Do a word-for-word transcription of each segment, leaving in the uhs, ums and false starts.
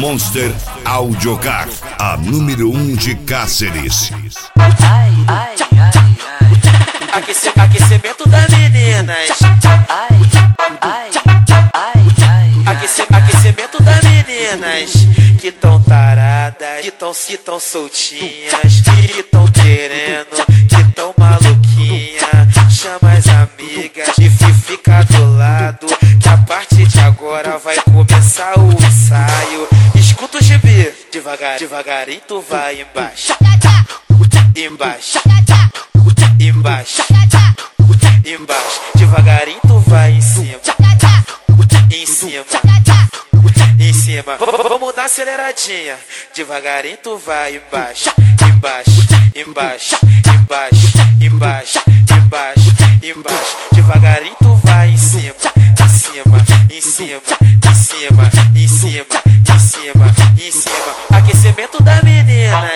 Monster Audiocar, a número um de Cáceres. Ai, ai, ai, ai. Aquece, aquecimento das meninas. Ai, ai, ai, ai. Aquece, aquecimento das meninas que tão taradas, que tão, que tão soltinhas, que tão querendo, que tão maluquinha. Chama as amigas e fica do lado, que a partir de agora vai começar o ensaio. Escuta o gibi, devagar, devagarinho tu vai embaixo, embaixo, embaixo, embaixo, devagarinho tu vai em cima, em cima, em cima. Vamos dar aceleradinha, devagarinho tu vai embaixo, embaixo, embaixo, embaixo, embaixo, embaixo, embaixo, devagarinho tu vai em cima, em cima, em cima, em cima, em cima, em cima, em cima. Aquecimento das meninas.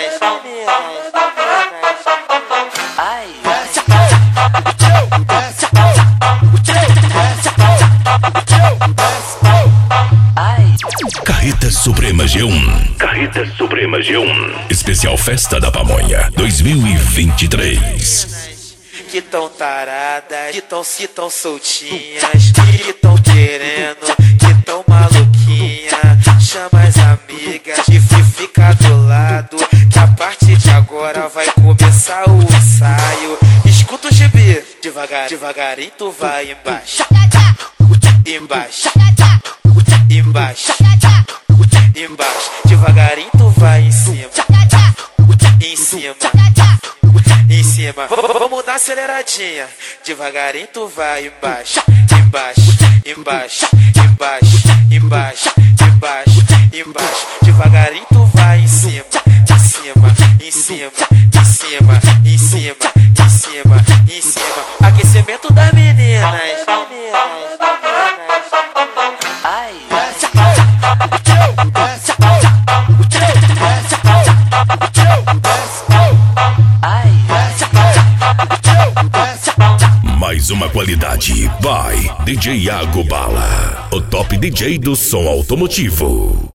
Ai, ai. Carreta Suprema G um. Carreta Suprema G um. Especial Festa da Pamonha dois mil e vinte e três. Que tão taradas, que tão, que tão soltinhas, que tão querendo, que tão maluquinha. Chama as amigas e fica do lado, que a partir de agora vai começar o ensaio. Escuta o gibi, devagar, devagarinho tu vai embaixo, embaixo, embaixo, embaixo, devagarinho tu vai em cima, em cima, em cima. Vamos dar aceleradinha, devagarinho tu vai embaixo, embaixo, embaixo, embaixo, embaixo, embaixo, embaixo, devagarinho tu vai em cima, em cima, em cima, em cima, em cima, em cima, em cima. Aquecimento das meninas. Ai, Mais uma qualidade by D J Iago Bala, o top D J do som automotivo.